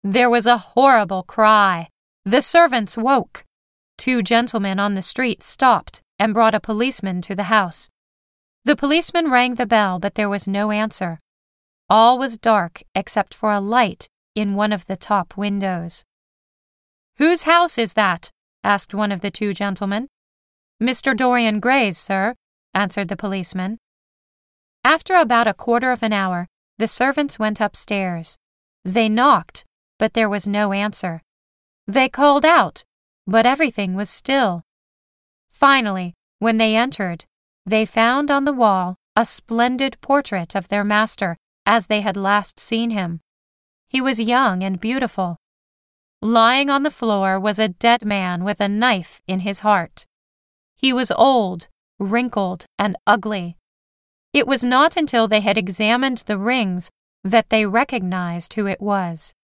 There was a horrible cry. The servants woke. 2 gentlemen on the street stopped and brought a policeman to the house. The policeman rang the bell, but there was no answer. All was dark except for a light in one of the top windows. "Whose house is that?" asked one of the 2 gentlemen. "Mr. Dorian Gray's, sir," answered the policeman. After about a quarter of an hour, the servants went upstairs. They knocked, but there was no answer. They called out, but everything was still. Finally, when they entered, they found on the wall a splendid portrait of their master as they had last seen him. He was young and beautiful. Lying on the floor was a dead man with a knife in his heart. He was old, wrinkled, and ugly. It was not until they had examined the rings that they recognized who it was.